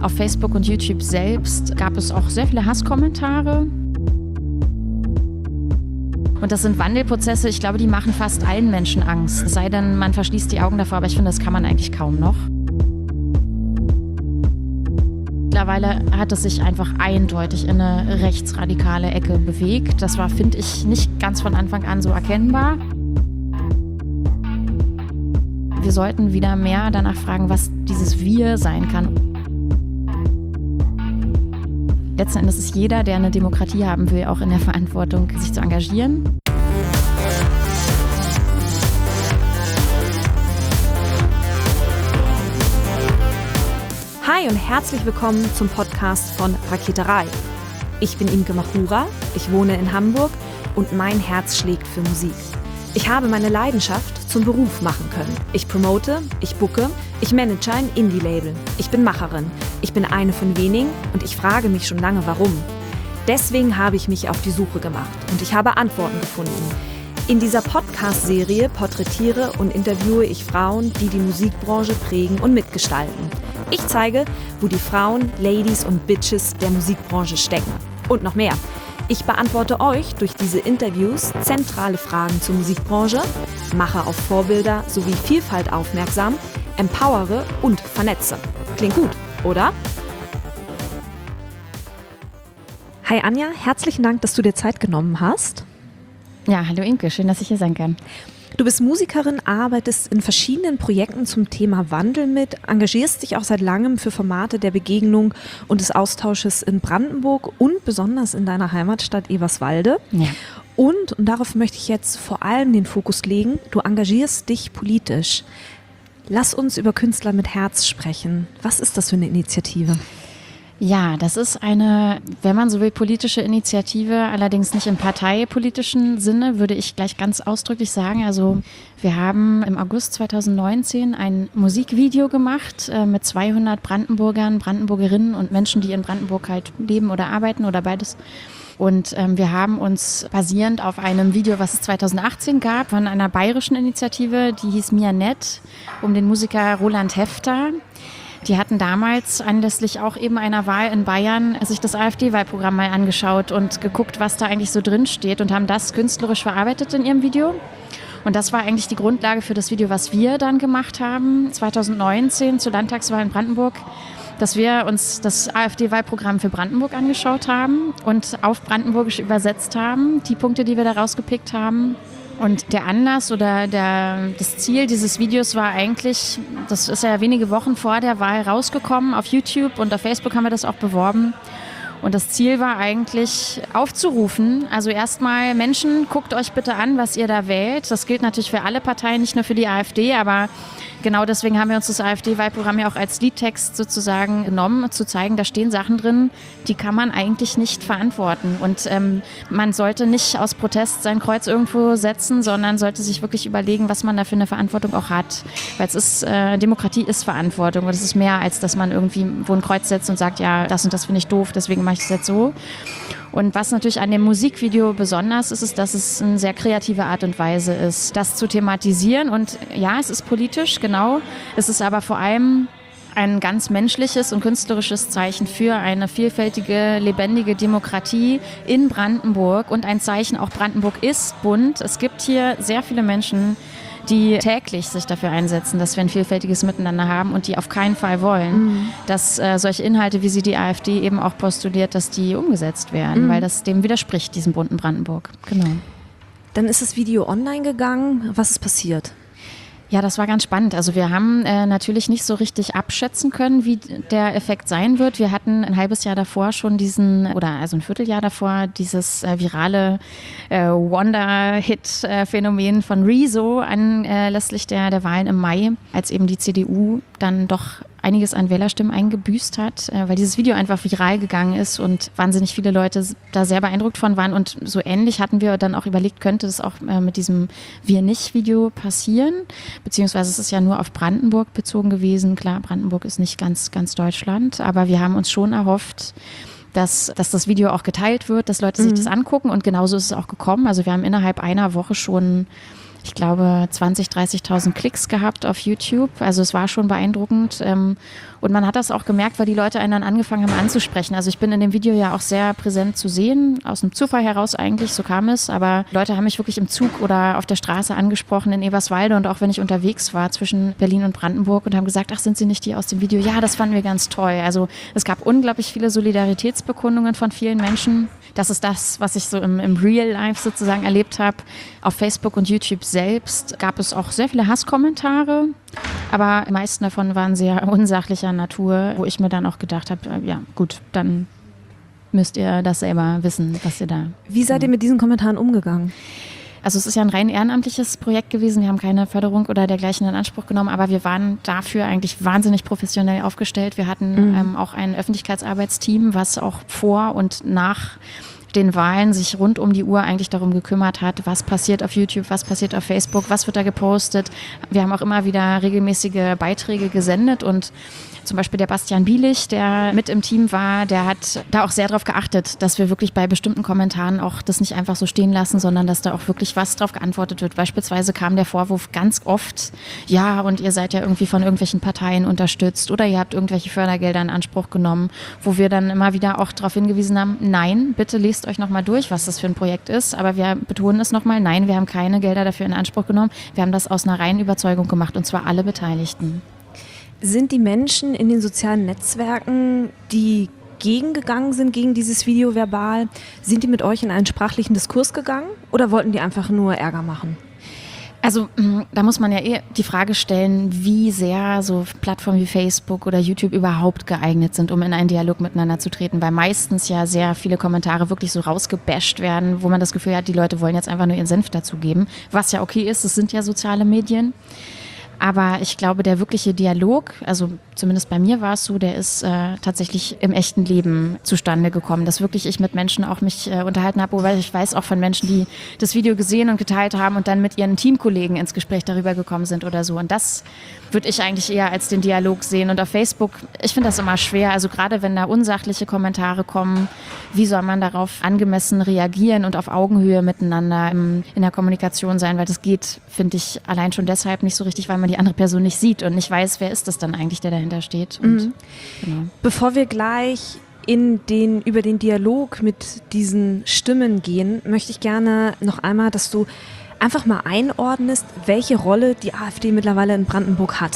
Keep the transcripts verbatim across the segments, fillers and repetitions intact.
Auf Facebook und YouTube selbst gab es auch sehr viele Hasskommentare. Und das sind Wandelprozesse, ich glaube, die machen fast allen Menschen Angst. Es sei denn, man verschließt die Augen davor, aber ich finde, das kann man eigentlich kaum noch. Mittlerweile hat es sich einfach eindeutig in eine rechtsradikale Ecke bewegt. Das war, finde ich, nicht ganz von Anfang an so erkennbar. Wir sollten wieder mehr danach fragen, was dieses Wir sein kann. Letzten Endes ist jeder, der eine Demokratie haben will, auch in der Verantwortung, sich zu engagieren. Hi und herzlich willkommen zum Podcast von Raketerei. Ich bin Imke Machura, ich wohne in Hamburg und mein Herz schlägt für Musik. Ich habe meine Leidenschaft zum Beruf machen können. Ich promote, ich booke, ich manage ein Indie-Label. Ich bin Macherin, ich bin eine von wenigen und ich frage mich schon lange, warum. Deswegen habe ich mich auf die Suche gemacht und ich habe Antworten gefunden. In dieser Podcast-Serie porträtiere und interviewe ich Frauen, die die Musikbranche prägen und mitgestalten. Ich zeige, wo die Frauen, Ladies und Bitches der Musikbranche stecken. Und noch mehr. Ich beantworte euch durch diese Interviews zentrale Fragen zur Musikbranche, mache auf Vorbilder sowie Vielfalt aufmerksam, empowere und vernetze. Klingt gut, oder? Hi Anja, herzlichen Dank, dass du dir Zeit genommen hast. Ja, hallo Imke, schön, dass ich hier sein kann. Du bist Musikerin, arbeitest in verschiedenen Projekten zum Thema Wandel mit, engagierst dich auch seit langem für Formate der Begegnung und des Austausches in Brandenburg und besonders in deiner Heimatstadt Eberswalde. Ja. Und, und darauf möchte ich jetzt vor allem den Fokus legen, du engagierst dich politisch. Lass uns über Künstler mit Herz sprechen. Was ist das für eine Initiative? Ja, das ist eine, wenn man so will, politische Initiative, allerdings nicht im parteipolitischen Sinne, würde ich gleich ganz ausdrücklich sagen. Also wir haben im August zweitausendneunzehn ein Musikvideo gemacht äh, mit zweihundert Brandenburgern, Brandenburgerinnen und Menschen, die in Brandenburg halt leben oder arbeiten oder beides. Und ähm, wir haben uns basierend auf einem Video, was es zweitausendachtzehn gab, von einer bayerischen Initiative, die hieß Mia Nett, um den Musiker Roland Hefter. Die hatten damals anlässlich auch eben einer Wahl in Bayern sich das AfD-Wahlprogramm mal angeschaut und geguckt, was da eigentlich so drin steht und haben das künstlerisch verarbeitet in ihrem Video. Und das war eigentlich die Grundlage für das Video, was wir dann gemacht haben, zweitausendneunzehn zur Landtagswahl in Brandenburg, dass wir uns das AfD-Wahlprogramm für Brandenburg angeschaut haben und auf Brandenburgisch übersetzt haben, die Punkte, die wir da rausgepickt haben. Und der Anlass oder der, das Ziel dieses Videos war eigentlich, das ist ja wenige Wochen vor der Wahl rausgekommen, auf YouTube und auf Facebook haben wir das auch beworben. Und das Ziel war eigentlich aufzurufen, also erstmal Menschen, guckt euch bitte an, was ihr da wählt. Das gilt natürlich für alle Parteien, nicht nur für die AfD, aber genau deswegen haben wir uns das AfD-Wahlprogramm ja auch als Liedtext sozusagen genommen, zu zeigen, da stehen Sachen drin, die kann man eigentlich nicht verantworten. Und ähm, man sollte nicht aus Protest sein Kreuz irgendwo setzen, sondern sollte sich wirklich überlegen, was man da für eine Verantwortung auch hat. Weil es ist, äh, Demokratie ist Verantwortung und es ist mehr, als dass man irgendwie wo ein Kreuz setzt und sagt, ja, das und das finde ich doof, deswegen mache ich das jetzt so. Und was natürlich an dem Musikvideo besonders ist, ist, dass es eine sehr kreative Art und Weise ist, das zu thematisieren. Und ja, es ist politisch, genau. Es ist aber vor allem ein ganz menschliches und künstlerisches Zeichen für eine vielfältige, lebendige Demokratie in Brandenburg und ein Zeichen, auch Brandenburg ist bunt. Es gibt hier sehr viele Menschen, die täglich sich dafür einsetzen, dass wir ein vielfältiges Miteinander haben und die auf keinen Fall wollen, mhm. dass äh, solche Inhalte, wie sie die AfD eben auch postuliert, dass die umgesetzt werden, mhm. weil das dem widerspricht, diesem bunten Brandenburg. Genau. Dann ist das Video online gegangen. Was ist passiert? Ja, das war ganz spannend. Also wir haben äh, natürlich nicht so richtig abschätzen können, wie der Effekt sein wird. Wir hatten ein halbes Jahr davor schon diesen, oder also ein Vierteljahr davor, dieses äh, virale äh, Wonder-Hit-Phänomen von Rezo anlässlich der, der Wahlen im Mai, als eben die C D U dann doch einiges an Wählerstimmen eingebüßt hat, weil dieses Video einfach viral gegangen ist und wahnsinnig viele Leute da sehr beeindruckt von waren. Und so ähnlich hatten wir dann auch überlegt, könnte das auch mit diesem Wir-nicht-Video passieren? Beziehungsweise es ist ja nur auf Brandenburg bezogen gewesen. Klar, Brandenburg ist nicht ganz, ganz Deutschland, aber wir haben uns schon erhofft, dass, dass das Video auch geteilt wird, dass Leute sich mhm. das angucken und genauso ist es auch gekommen. Also wir haben innerhalb einer Woche schon ich glaube, zwanzigtausend, dreißigtausend Klicks gehabt auf YouTube. Also es war schon beeindruckend. Ähm, und man hat das auch gemerkt, weil die Leute einen dann angefangen haben anzusprechen. Also ich bin in dem Video ja auch sehr präsent zu sehen, aus dem Zufall heraus eigentlich, so kam es. Aber Leute haben mich wirklich im Zug oder auf der Straße angesprochen in Eberswalde und auch wenn ich unterwegs war zwischen Berlin und Brandenburg und haben gesagt, ach, sind Sie nicht die aus dem Video? Ja, das fanden wir ganz toll. Also es gab unglaublich viele Solidaritätsbekundungen von vielen Menschen. Das ist das, was ich so im, im Real Life sozusagen erlebt habe. Auf Facebook und YouTube selbst gab es auch sehr viele Hasskommentare, aber die meisten davon waren sehr unsachlicher Natur, wo ich mir dann auch gedacht habe, ja gut, dann müsst ihr das selber wissen, was ihr da... Wie seid ihr mit diesen Kommentaren umgegangen? Also es ist ja ein rein ehrenamtliches Projekt gewesen, wir haben keine Förderung oder dergleichen in Anspruch genommen, aber wir waren dafür eigentlich wahnsinnig professionell aufgestellt. Wir hatten mhm. ähm, auch ein Öffentlichkeitsarbeitsteam, was auch vor und nach den Wahlen sich rund um die Uhr eigentlich darum gekümmert hat, was passiert auf YouTube, was passiert auf Facebook, was wird da gepostet. Wir haben auch immer wieder regelmäßige Beiträge gesendet und zum Beispiel der Bastian Bielich, der mit im Team war, der hat da auch sehr darauf geachtet, dass wir wirklich bei bestimmten Kommentaren auch das nicht einfach so stehen lassen, sondern dass da auch wirklich was drauf geantwortet wird. Beispielsweise kam der Vorwurf ganz oft, ja, und ihr seid ja irgendwie von irgendwelchen Parteien unterstützt oder ihr habt irgendwelche Fördergelder in Anspruch genommen, wo wir dann immer wieder auch darauf hingewiesen haben, nein, bitte lest euch nochmal durch, was das für ein Projekt ist, aber wir betonen es nochmal, nein, wir haben keine Gelder dafür in Anspruch genommen, wir haben das aus einer reinen Überzeugung gemacht und zwar alle Beteiligten. Sind die Menschen in den sozialen Netzwerken, die gegengegangen sind gegen dieses Video verbal, sind die mit euch in einen sprachlichen Diskurs gegangen oder wollten die einfach nur Ärger machen? Also da muss man ja eh die Frage stellen, wie sehr so Plattformen wie Facebook oder YouTube überhaupt geeignet sind, um in einen Dialog miteinander zu treten, weil meistens ja sehr viele Kommentare wirklich so rausgebasht werden, wo man das Gefühl hat, die Leute wollen jetzt einfach nur ihren Senf dazugeben, was ja okay ist, es sind ja soziale Medien. Aber ich glaube, der wirkliche Dialog, also zumindest bei mir war es so, der ist äh, tatsächlich im echten Leben zustande gekommen, dass wirklich ich mit Menschen auch mich äh, unterhalten habe, wobei ich weiß auch von Menschen, die das Video gesehen und geteilt haben und dann mit ihren Teamkollegen ins Gespräch darüber gekommen sind oder so. Und das würde ich eigentlich eher als den Dialog sehen. Und auf Facebook, ich finde das immer schwer, also gerade wenn da unsachliche Kommentare kommen, wie soll man darauf angemessen reagieren und auf Augenhöhe miteinander im, in der Kommunikation sein, weil das geht, finde ich, allein schon deshalb nicht so richtig, weil man die andere Person nicht sieht und nicht weiß, wer ist das dann eigentlich, der dahinter steht. Und, mhm. genau. Bevor wir gleich in den, über den Dialog mit diesen Stimmen gehen, möchte ich gerne noch einmal, dass du einfach mal einordnest, welche Rolle die AfD mittlerweile in Brandenburg hat.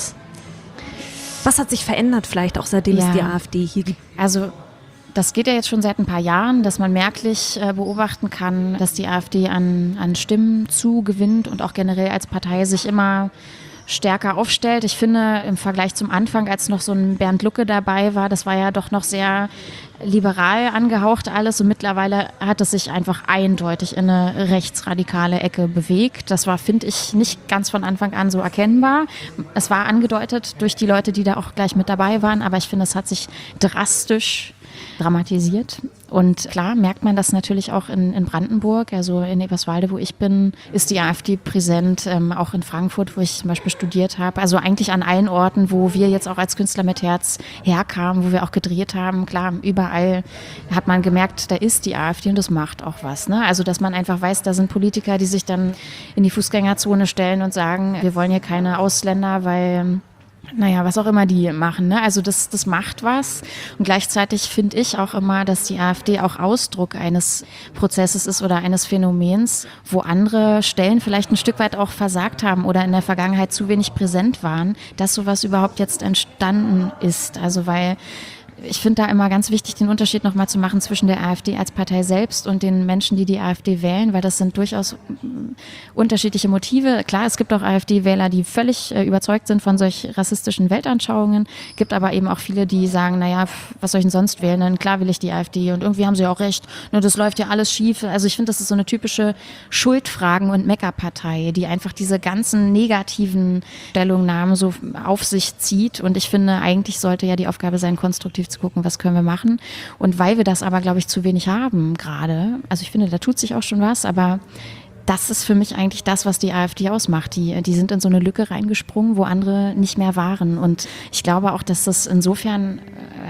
Was hat sich verändert vielleicht auch, seitdem ja. es die AfD hier gibt? Also das geht ja jetzt schon seit ein paar Jahren, dass man merklich äh, beobachten kann, dass die AfD an, an Stimmen zugewinnt und auch generell als Partei sich immer stärker aufstellt. Ich finde, im Vergleich zum Anfang, als noch so ein Bernd Lucke dabei war, das war ja doch noch sehr liberal angehaucht alles und mittlerweile hat es sich einfach eindeutig in eine rechtsradikale Ecke bewegt. Das war, finde ich, nicht ganz von Anfang an so erkennbar. Es war angedeutet durch die Leute, die da auch gleich mit dabei waren, aber ich finde, es hat sich drastisch dramatisiert. Und klar merkt man das natürlich auch in, in Brandenburg, also in Eberswalde, wo ich bin, ist die AfD präsent, ähm, auch in Frankfurt, wo ich zum Beispiel studiert habe. Also eigentlich an allen Orten, wo wir jetzt auch als Künstler mit Herz herkamen, wo wir auch gedreht haben. Klar, überall hat man gemerkt, da ist die AfD und das macht auch was. Ne? Also dass man einfach weiß, da sind Politiker, die sich dann in die Fußgängerzone stellen und sagen, wir wollen hier keine Ausländer, weil... Naja, was auch immer die machen, ne? Also das, das macht was. Und gleichzeitig finde ich auch immer, dass die AfD auch Ausdruck eines Prozesses ist oder eines Phänomens, wo andere Stellen vielleicht ein Stück weit auch versagt haben oder in der Vergangenheit zu wenig präsent waren, dass sowas überhaupt jetzt entstanden ist. Also weil ich finde da immer ganz wichtig, den Unterschied nochmal zu machen zwischen der AfD als Partei selbst und den Menschen, die die AfD wählen, weil das sind durchaus unterschiedliche Motive. Klar, es gibt auch AfD-Wähler, die völlig äh, überzeugt sind von solch rassistischen Weltanschauungen, gibt aber eben auch viele, die sagen, naja, was soll ich denn sonst wählen? Denn klar will ich die AfD und irgendwie haben sie auch recht, nur das läuft ja alles schief. Also ich finde, das ist so eine typische Schuldfragen- und Meckerpartei, die einfach diese ganzen negativen Stellungnahmen so auf sich zieht und ich finde, eigentlich sollte ja die Aufgabe sein, konstruktiv zu gucken, was können wir machen. Und weil wir das aber, glaube ich, zu wenig haben gerade, also ich finde, da tut sich auch schon was, aber das ist für mich eigentlich das, was die AfD ausmacht. Die, die sind in so eine Lücke reingesprungen, wo andere nicht mehr waren. Und ich glaube auch, dass das insofern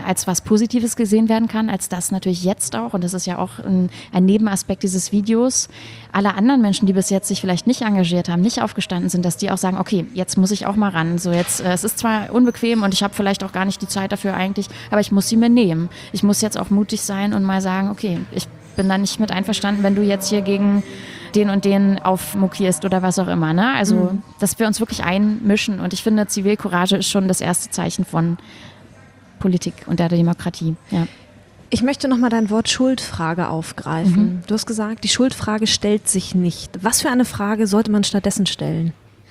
als was Positives gesehen werden kann, als das natürlich jetzt auch, und das ist ja auch ein, ein Nebenaspekt dieses Videos, alle anderen Menschen, die bis jetzt sich vielleicht nicht engagiert haben, nicht aufgestanden sind, dass die auch sagen, okay, jetzt muss ich auch mal ran. So jetzt, äh, es ist zwar unbequem und ich habe vielleicht auch gar nicht die Zeit dafür eigentlich, aber ich muss sie mir nehmen. Ich muss jetzt auch mutig sein und mal sagen, okay, ich bin da nicht mit einverstanden, wenn du jetzt hier gegen den und den aufmokierst oder was auch immer. Ne? Also, mhm. dass wir uns wirklich einmischen. Und ich finde, Zivilcourage ist schon das erste Zeichen von Politik und der Demokratie. Ja. Ich möchte nochmal dein Wort Schuldfrage aufgreifen. Mhm. Du hast gesagt, die Schuldfrage stellt sich nicht. Was für eine Frage sollte man stattdessen stellen?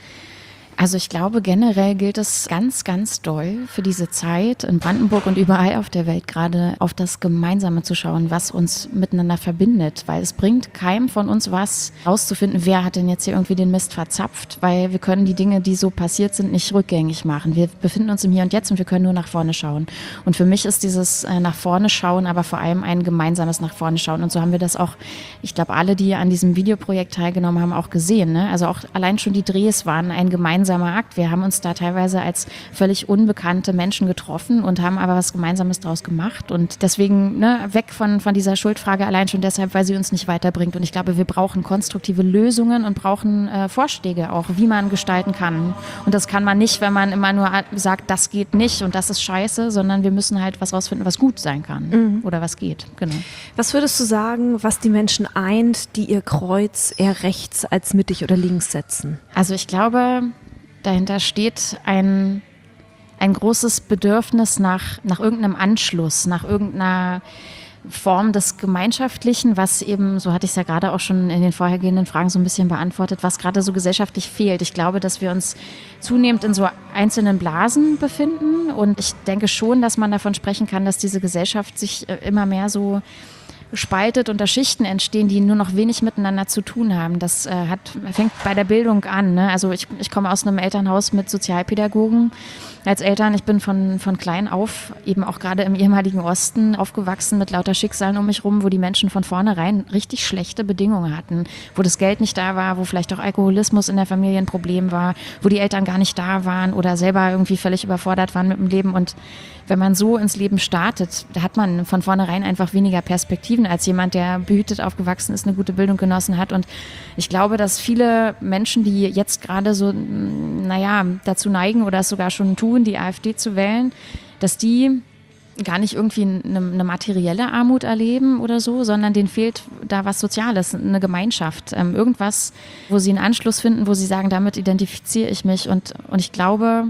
Also ich glaube, generell gilt es ganz, ganz doll für diese Zeit in Brandenburg und überall auf der Welt gerade auf das Gemeinsame zu schauen, was uns miteinander verbindet. Weil es bringt keinem von uns was, rauszufinden, wer hat denn jetzt hier irgendwie den Mist verzapft. Weil wir können die Dinge, die so passiert sind, nicht rückgängig machen. Wir befinden uns im Hier und Jetzt und wir können nur nach vorne schauen. Und für mich ist dieses äh, nach vorne schauen aber vor allem ein gemeinsames nach vorne schauen. Und so haben wir das auch, ich glaube, alle, die an diesem Videoprojekt teilgenommen haben, auch gesehen. Ne? Also auch allein schon die Drehs waren ein gemeinsames Akt. Wir haben uns da teilweise als völlig unbekannte Menschen getroffen und haben aber was Gemeinsames draus gemacht. Und deswegen ne, weg von, von dieser Schuldfrage allein schon deshalb, weil sie uns nicht weiterbringt. Und ich glaube, wir brauchen konstruktive Lösungen und brauchen äh, Vorschläge auch, wie man gestalten kann. Und das kann man nicht, wenn man immer nur sagt, das geht nicht und das ist scheiße, sondern wir müssen halt was rausfinden, was gut sein kann mhm. oder was geht. Genau. Was würdest du sagen, was die Menschen eint, die ihr Kreuz eher rechts als mittig oder links setzen? Also ich glaube, dahinter steht ein, ein großes Bedürfnis nach, nach irgendeinem Anschluss, nach irgendeiner Form des Gemeinschaftlichen, was eben, so hatte ich es ja gerade auch schon in den vorhergehenden Fragen so ein bisschen beantwortet, was gerade so gesellschaftlich fehlt. Ich glaube, dass wir uns zunehmend in so einzelnen Blasen befinden und ich denke schon, dass man davon sprechen kann, dass diese Gesellschaft sich immer mehr so spaltet und da Schichten entstehen, die nur noch wenig miteinander zu tun haben. Das äh, hat, fängt bei der Bildung an. Ne? Also ich, ich komme aus einem Elternhaus mit Sozialpädagogen. Als Eltern, ich bin von, von klein auf, eben auch gerade im ehemaligen Osten, aufgewachsen mit lauter Schicksalen um mich rum, wo die Menschen von vornherein richtig schlechte Bedingungen hatten, wo das Geld nicht da war, wo vielleicht auch Alkoholismus in der Familie ein Problem war, wo die Eltern gar nicht da waren oder selber irgendwie völlig überfordert waren mit dem Leben. Und wenn man so ins Leben startet, da hat man von vornherein einfach weniger Perspektiven als jemand, der behütet aufgewachsen ist, eine gute Bildung genossen hat. Und ich glaube, dass viele Menschen, die jetzt gerade so, naja, dazu neigen oder es sogar schon tun, die AfD zu wählen, dass die gar nicht irgendwie eine, eine materielle Armut erleben oder so, sondern denen fehlt da was Soziales, eine Gemeinschaft, ähm, irgendwas, wo sie einen Anschluss finden, wo sie sagen, damit identifiziere ich mich. Und, und ich glaube,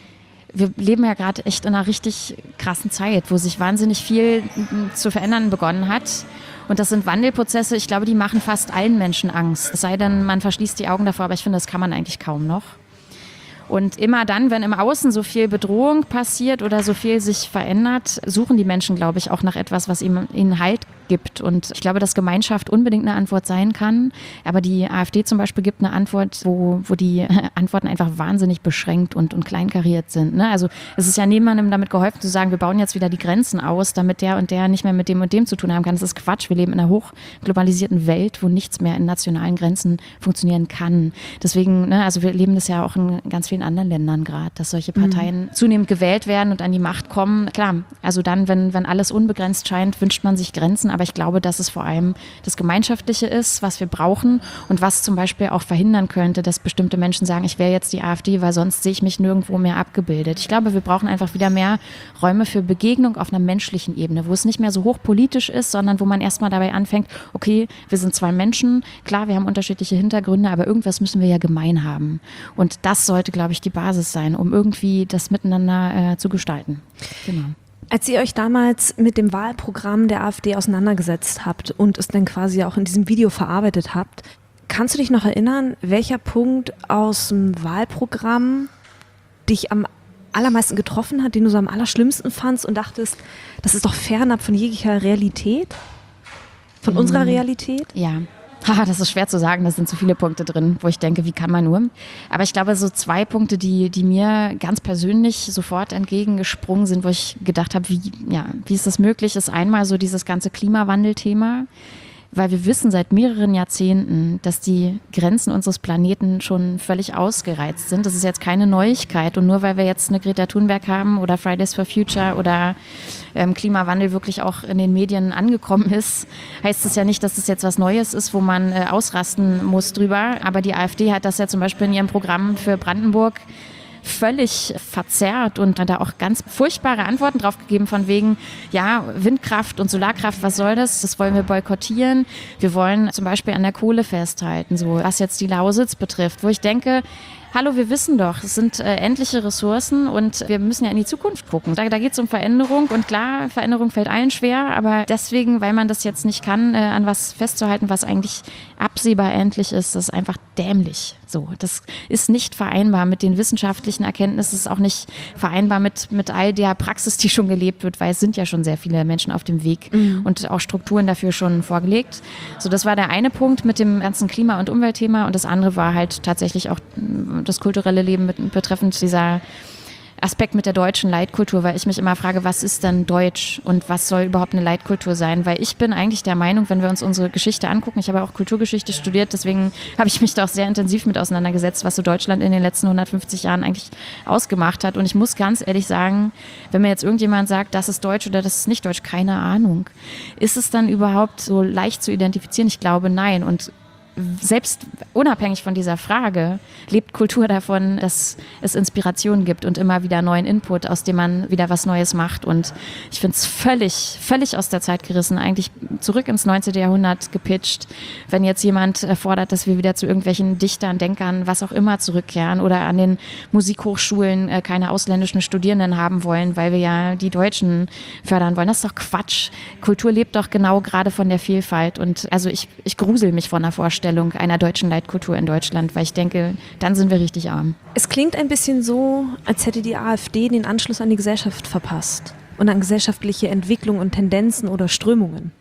wir leben ja gerade echt in einer richtig krassen Zeit, wo sich wahnsinnig viel zu verändern begonnen hat. Und das sind Wandelprozesse, ich glaube, die machen fast allen Menschen Angst. Es sei denn, man verschließt die Augen davor, aber ich finde, das kann man eigentlich kaum noch. Und immer dann, wenn im Außen so viel Bedrohung passiert oder so viel sich verändert, suchen die Menschen, glaube ich, auch nach etwas, was ihnen, ihnen Halt gibt. Und ich glaube, dass Gemeinschaft unbedingt eine Antwort sein kann. Aber die AfD zum Beispiel gibt eine Antwort, wo, wo die Antworten einfach wahnsinnig beschränkt und, und kleinkariert sind. Ne? Also es ist ja niemandem damit geholfen zu sagen, wir bauen jetzt wieder die Grenzen aus, damit der und der nicht mehr mit dem und dem zu tun haben kann. Das ist Quatsch. Wir leben in einer hochglobalisierten Welt, wo nichts mehr in nationalen Grenzen funktionieren kann. Deswegen, ne, also wir leben das ja auch in ganz vielen anderen Ländern gerade, dass solche Parteien mhm. zunehmend gewählt werden und an die Macht kommen. Klar, also dann, wenn, wenn alles unbegrenzt scheint, wünscht man sich Grenzen, aber ich glaube, dass es vor allem das Gemeinschaftliche ist, was wir brauchen und was zum Beispiel auch verhindern könnte, dass bestimmte Menschen sagen, ich wähle jetzt die AfD, weil sonst sehe ich mich nirgendwo mehr abgebildet. Ich glaube, wir brauchen einfach wieder mehr Räume für Begegnung auf einer menschlichen Ebene, wo es nicht mehr so hochpolitisch ist, sondern wo man erstmal dabei anfängt, okay, wir sind zwei Menschen, klar, wir haben unterschiedliche Hintergründe, aber irgendwas müssen wir ja gemein haben. Und das sollte, glaube ich, die Basis sein, um irgendwie das miteinander äh, zu gestalten. Genau. Als ihr euch damals mit dem Wahlprogramm der AfD auseinandergesetzt habt und es dann quasi auch in diesem Video verarbeitet habt, kannst du dich noch erinnern, welcher Punkt aus dem Wahlprogramm dich am allermeisten getroffen hat, den du so am allerschlimmsten fandst und dachtest, das ist doch fernab von jeglicher Realität? Von mhm. unserer Realität? Ja. Haha, das ist schwer zu sagen, da sind so viele Punkte drin, wo ich denke, wie kann man nur? Aber ich glaube, so zwei Punkte, die, die mir ganz persönlich sofort entgegengesprungen sind, wo ich gedacht habe, wie, ja, wie ist das möglich, ist einmal so dieses ganze Klimawandelthema. weil wir wissen seit mehreren Jahrzehnten, dass die Grenzen unseres Planeten schon völlig ausgereizt sind. Das ist jetzt keine Neuigkeit. Und nur weil wir jetzt eine Greta Thunberg haben oder Fridays for Future oder ähm, Klimawandel wirklich auch in den Medien angekommen ist, heißt es ja nicht, dass das jetzt was Neues ist, wo man äh, ausrasten muss drüber. Aber die AfD hat das ja zum Beispiel in ihrem Programm für Brandenburg völlig verzerrt und hat da auch ganz furchtbare Antworten drauf gegeben von wegen, ja, Windkraft und Solarkraft, was soll das? Das wollen wir boykottieren. Wir wollen zum Beispiel an der Kohle festhalten, so was jetzt die Lausitz betrifft, wo ich denke, hallo, wir wissen doch, es sind äh, endliche Ressourcen und wir müssen ja in die Zukunft gucken. Da, da geht es um Veränderung und klar, Veränderung fällt allen schwer, aber deswegen, weil man das jetzt nicht kann, äh, an was festzuhalten, was eigentlich absehbar endlich ist, das ist einfach dämlich. So, das ist nicht vereinbar mit den wissenschaftlichen Erkenntnissen, es ist auch nicht vereinbar mit, mit all der Praxis, die schon gelebt wird, weil es sind ja schon sehr viele Menschen auf dem Weg mhm. und auch Strukturen dafür schon vorgelegt. So, das war der eine Punkt mit dem ganzen Klima- und Umweltthema und das andere war halt tatsächlich auch das kulturelle Leben mit, betreffend dieser Aspekt mit der deutschen Leitkultur, weil ich mich immer frage, was ist denn Deutsch und was soll überhaupt eine Leitkultur sein? Weil ich bin eigentlich der Meinung, wenn wir uns unsere Geschichte angucken, ich habe auch Kulturgeschichte studiert, deswegen habe ich mich da auch sehr intensiv mit auseinandergesetzt, was so Deutschland in den letzten hundertfünfzig Jahren eigentlich ausgemacht hat. Und ich muss ganz ehrlich sagen, wenn mir jetzt irgendjemand sagt, das ist Deutsch oder das ist nicht Deutsch, keine Ahnung. Ist es dann überhaupt so leicht zu identifizieren? Ich glaube, nein. Und selbst unabhängig von dieser Frage lebt Kultur davon, dass es Inspiration gibt und immer wieder neuen Input, aus dem man wieder was Neues macht. Und ich finde es völlig, völlig aus der Zeit gerissen, eigentlich zurück ins neunzehnten Jahrhundert gepitcht, wenn jetzt jemand fordert, dass wir wieder zu irgendwelchen Dichtern, Denkern, was auch immer zurückkehren oder an den Musikhochschulen keine ausländischen Studierenden haben wollen, weil wir ja die Deutschen fördern wollen. Das ist doch Quatsch. Kultur lebt doch genau gerade von der Vielfalt. Und also ich, ich grusel mich von der Vorstellung einer deutschen Leitkultur in Deutschland, weil ich denke, dann sind wir richtig arm. Es klingt ein bisschen so, als hätte die AfD den Anschluss an die Gesellschaft verpasst und an gesellschaftliche Entwicklung und Tendenzen oder Strömungen.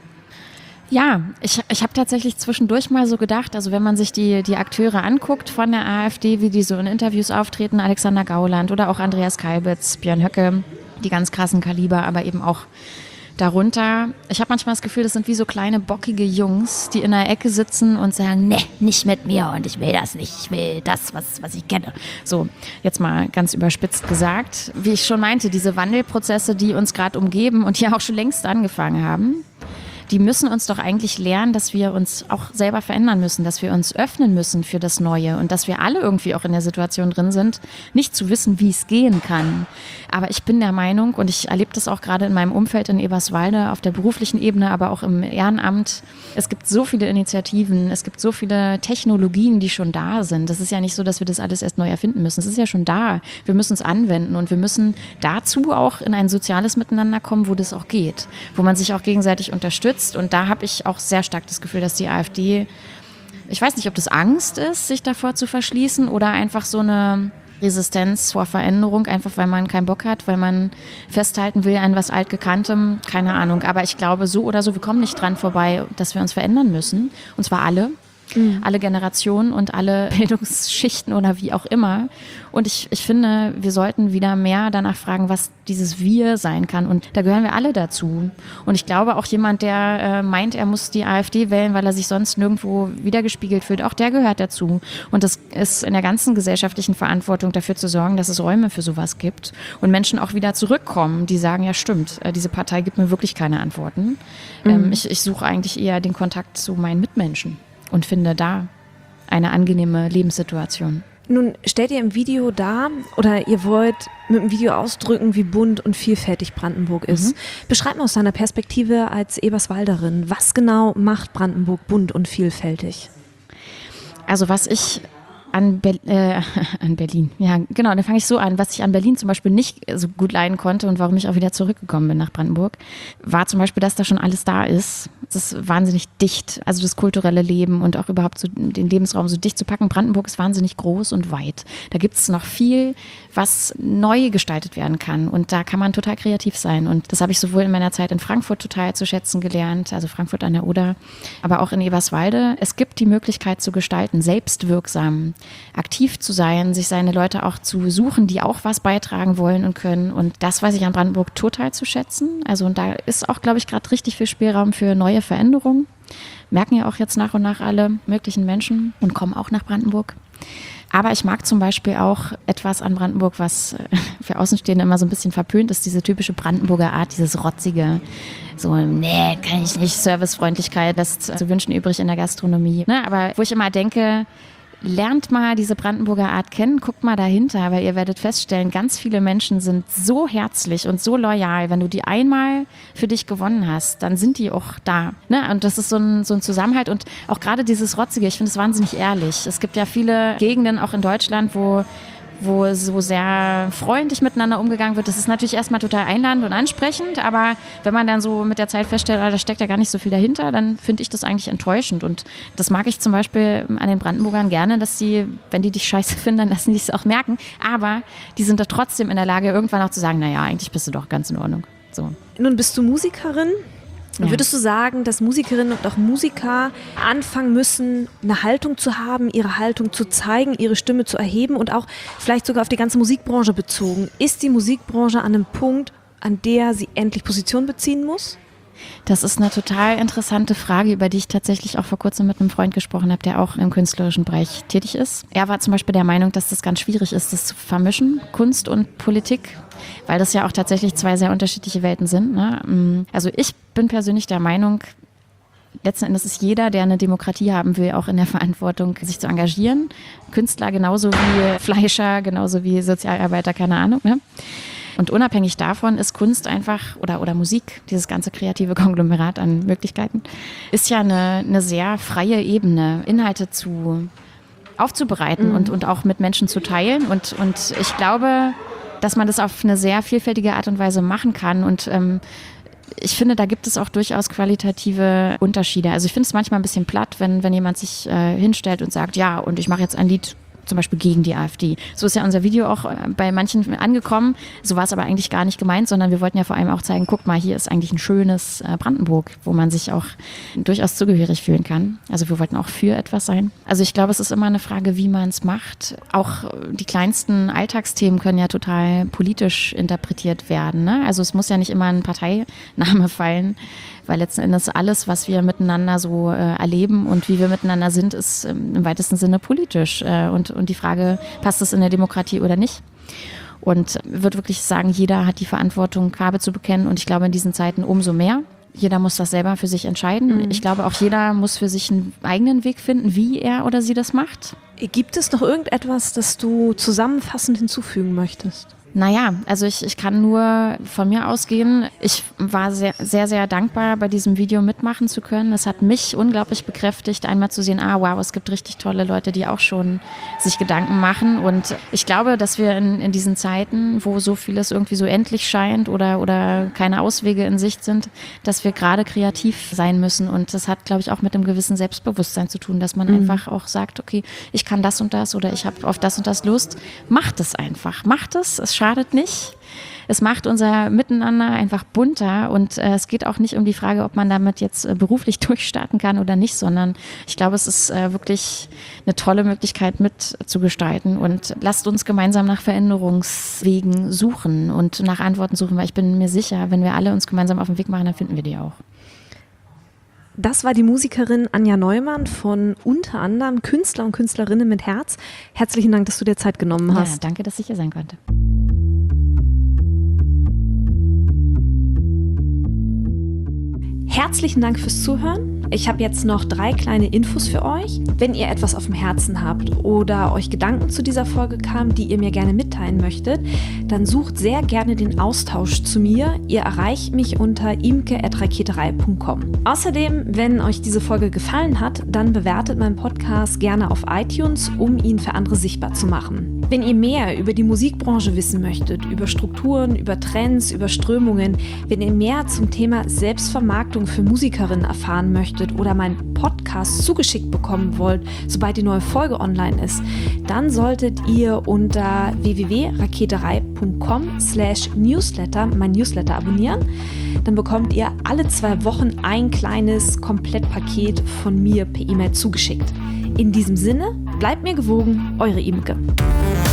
Ja, ich, ich habe tatsächlich zwischendurch mal so gedacht, also wenn man sich die, die Akteure anguckt von der AfD, wie die so in Interviews auftreten, Alexander Gauland oder auch Andreas Kalbitz, Björn Höcke, die ganz krassen Kaliber, aber eben auch darunter, ich habe manchmal das Gefühl, das sind wie so kleine bockige Jungs, die in der Ecke sitzen und sagen, ne, nicht mit mir und ich will das nicht, ich will das, was, was ich kenne. So, jetzt mal ganz überspitzt gesagt. Wie ich schon meinte, diese Wandelprozesse, die uns gerade umgeben und hier auch schon längst angefangen haben, die müssen uns doch eigentlich lernen, dass wir uns auch selber verändern müssen, dass wir uns öffnen müssen für das Neue und dass wir alle irgendwie auch in der Situation drin sind, nicht zu wissen, wie es gehen kann. Aber ich bin der Meinung, und ich erlebe das auch gerade in meinem Umfeld in Eberswalde, auf der beruflichen Ebene, aber auch im Ehrenamt, es gibt so viele Initiativen, es gibt so viele Technologien, die schon da sind. Das ist ja nicht so, dass wir das alles erst neu erfinden müssen. Es ist ja schon da. Wir müssen es anwenden und wir müssen dazu auch in ein soziales Miteinander kommen, wo das auch geht, wo man sich auch gegenseitig unterstützt. Und da habe ich auch sehr stark das Gefühl, dass die AfD, ich weiß nicht, ob das Angst ist, sich davor zu verschließen oder einfach so eine Resistenz vor Veränderung, einfach weil man keinen Bock hat, weil man festhalten will an was Altgekanntem, keine Ahnung. Aber ich glaube, so oder so, wir kommen nicht dran vorbei, dass wir uns verändern müssen. Und zwar alle. Mhm. Alle Generationen und alle Bildungsschichten oder wie auch immer. Und ich, ich finde, wir sollten wieder mehr danach fragen, was dieses Wir sein kann. Und da gehören wir alle dazu. Und ich glaube, auch jemand, der äh, meint, er muss die AfD wählen, weil er sich sonst nirgendwo wiedergespiegelt fühlt, auch der gehört dazu. Und das ist in der ganzen gesellschaftlichen Verantwortung, dafür zu sorgen, dass es Räume für sowas gibt. Und Menschen auch wieder zurückkommen, die sagen, ja stimmt, äh, diese Partei gibt mir wirklich keine Antworten. Mhm. Ähm, ich, ich suche eigentlich eher den Kontakt zu meinen Mitmenschen. Und finde da eine angenehme Lebenssituation. Nun stellt ihr im Video dar, oder ihr wollt mit dem Video ausdrücken, wie bunt und vielfältig Brandenburg ist. Mhm. Beschreibt mal aus deiner Perspektive als Eberswalderin, was genau macht Brandenburg bunt und vielfältig? Also was ich an, Be- äh, an Berlin, ja genau, dann fange ich so an. Was ich an Berlin zum Beispiel nicht so gut leiden konnte und warum ich auch wieder zurückgekommen bin nach Brandenburg, war zum Beispiel, dass da schon alles da ist. Es ist wahnsinnig dicht, also das kulturelle Leben und auch überhaupt so den Lebensraum so dicht zu packen. Brandenburg ist wahnsinnig groß und weit. Da gibt es noch viel, was neu gestaltet werden kann und da kann man total kreativ sein. Und das habe ich sowohl in meiner Zeit in Frankfurt total zu schätzen gelernt, also Frankfurt an der Oder, aber auch in Eberswalde. Es gibt die Möglichkeit zu gestalten, selbstwirksam. aktiv zu sein, sich seine Leute auch zu suchen, die auch was beitragen wollen und können. Und das weiß ich an Brandenburg total zu schätzen. Also und da ist auch, glaube ich, gerade richtig viel Spielraum für neue Veränderungen. Merken ja auch jetzt nach und nach alle möglichen Menschen und kommen auch nach Brandenburg. Aber ich mag zum Beispiel auch etwas an Brandenburg, was für Außenstehende immer so ein bisschen verpönt ist, diese typische Brandenburger Art, dieses rotzige, so, nee, kann ich nicht, Servicefreundlichkeit lässt zu wünschen übrig in der Gastronomie. Ne? Aber wo ich immer denke, lernt mal diese Brandenburger Art kennen, guckt mal dahinter, weil ihr werdet feststellen, ganz viele Menschen sind so herzlich und so loyal. Wenn du die einmal für dich gewonnen hast, dann sind die auch da. Ne? Und das ist so ein, so ein Zusammenhalt und auch gerade dieses Rotzige, ich finde es wahnsinnig ehrlich. Es gibt ja viele Gegenden auch in Deutschland, wo wo so sehr freundlich miteinander umgegangen wird. Das ist natürlich erstmal total einladend und ansprechend, aber wenn man dann so mit der Zeit feststellt, da steckt ja gar nicht so viel dahinter, dann finde ich das eigentlich enttäuschend. Und das mag ich zum Beispiel an den Brandenburgern gerne, dass sie, wenn die dich scheiße finden, dann lassen die es auch merken. Aber die sind da trotzdem in der Lage, irgendwann auch zu sagen, naja, eigentlich bist du doch ganz in Ordnung. So. Nun bist du Musikerin. Ja. Würdest du sagen, dass Musikerinnen und auch Musiker anfangen müssen, eine Haltung zu haben, ihre Haltung zu zeigen, ihre Stimme zu erheben und auch vielleicht sogar auf die ganze Musikbranche bezogen? Ist die Musikbranche an einem Punkt, an der sie endlich Position beziehen muss? Das ist eine total interessante Frage, über die ich tatsächlich auch vor kurzem mit einem Freund gesprochen habe, der auch im künstlerischen Bereich tätig ist. Er war zum Beispiel der Meinung, dass das ganz schwierig ist, das zu vermischen, Kunst und Politik, weil das ja auch tatsächlich zwei sehr unterschiedliche Welten sind. Ne? Also ich bin persönlich der Meinung, letzten Endes ist jeder, der eine Demokratie haben will, auch in der Verantwortung, sich zu engagieren. Künstler genauso wie Fleischer, genauso wie Sozialarbeiter, keine Ahnung. Ne? Und unabhängig davon ist Kunst einfach, oder, oder Musik, dieses ganze kreative Konglomerat an Möglichkeiten, ist ja eine, eine sehr freie Ebene, Inhalte zu aufzubereiten mhm. und, und auch mit Menschen zu teilen. Und, und ich glaube, dass man das auf eine sehr vielfältige Art und Weise machen kann. Und ähm, ich finde, da gibt es auch durchaus qualitative Unterschiede. Also ich finde es manchmal ein bisschen platt, wenn, wenn jemand sich äh, hinstellt und sagt, ja, und ich mache jetzt ein Lied zum Beispiel gegen die AfD. So ist ja unser Video auch bei manchen angekommen. So war es aber eigentlich gar nicht gemeint, sondern wir wollten ja vor allem auch zeigen, guck mal, hier ist eigentlich ein schönes Brandenburg, wo man sich auch durchaus zugehörig fühlen kann. Also wir wollten auch für etwas sein. Also ich glaube, es ist immer eine Frage, wie man es macht. Auch die kleinsten Alltagsthemen können ja total politisch interpretiert werden. Ne? Also es muss ja nicht immer ein Parteiname fallen, weil letzten Endes alles, was wir miteinander so äh, erleben und wie wir miteinander sind, ist ähm, im weitesten Sinne politisch. Äh, und, und die Frage, passt es in der Demokratie oder nicht? Und ich würde wirklich sagen, jeder hat die Verantwortung, Farbe zu bekennen. Und ich glaube, in diesen Zeiten umso mehr. Jeder muss das selber für sich entscheiden. Mhm. Ich glaube, auch jeder muss für sich einen eigenen Weg finden, wie er oder sie das macht. Gibt es noch irgendetwas, das du zusammenfassend hinzufügen möchtest? Naja, also ich, ich kann nur von mir ausgehen. Ich war sehr, sehr, sehr dankbar, bei diesem Video mitmachen zu können. Es hat mich unglaublich bekräftigt, einmal zu sehen, ah wow, es gibt richtig tolle Leute, die auch schon sich Gedanken machen. Und ich glaube, dass wir in, in diesen Zeiten, wo so vieles irgendwie so endlich scheint oder, oder keine Auswege in Sicht sind, dass wir gerade kreativ sein müssen. Und das hat, glaube ich, auch mit einem gewissen Selbstbewusstsein zu tun, dass man mhm. einfach auch sagt, okay, ich kann das und das oder ich habe auf das und das Lust. Macht es einfach, macht es. Es schadet nicht. Es macht unser Miteinander einfach bunter und äh, es geht auch nicht um die Frage, ob man damit jetzt äh, beruflich durchstarten kann oder nicht, sondern ich glaube, es ist äh, wirklich eine tolle Möglichkeit mitzugestalten und lasst uns gemeinsam nach Veränderungswegen suchen und nach Antworten suchen, weil ich bin mir sicher, wenn wir alle uns gemeinsam auf den Weg machen, dann finden wir die auch. Das war die Musikerin Anja Neumann von unter anderem Künstler und Künstlerinnen mit Herz. Herzlichen Dank, dass du dir Zeit genommen hast. Ja, danke, dass ich hier sein konnte. Herzlichen Dank fürs Zuhören. Ich habe jetzt noch drei kleine Infos für euch. Wenn ihr etwas auf dem Herzen habt oder euch Gedanken zu dieser Folge kamen, die ihr mir gerne mitteilen möchtet, dann sucht sehr gerne den Austausch zu mir. Ihr erreicht mich unter imke at raketerei punkt com. Außerdem, wenn euch diese Folge gefallen hat, dann bewertet meinen Podcast gerne auf iTunes, um ihn für andere sichtbar zu machen. Wenn ihr mehr über die Musikbranche wissen möchtet, über Strukturen, über Trends, über Strömungen, wenn ihr mehr zum Thema Selbstvermarktung für Musikerinnen erfahren möchtet oder meinen Podcast zugeschickt bekommen wollt, sobald die neue Folge online ist, dann solltet ihr unter w w w punkt raketerei punkt com slash newsletter mein Newsletter abonnieren. Dann bekommt ihr alle zwei Wochen ein kleines Komplettpaket von mir per E-Mail zugeschickt. In diesem Sinne, Bleibt mir gewogen, eure Imke.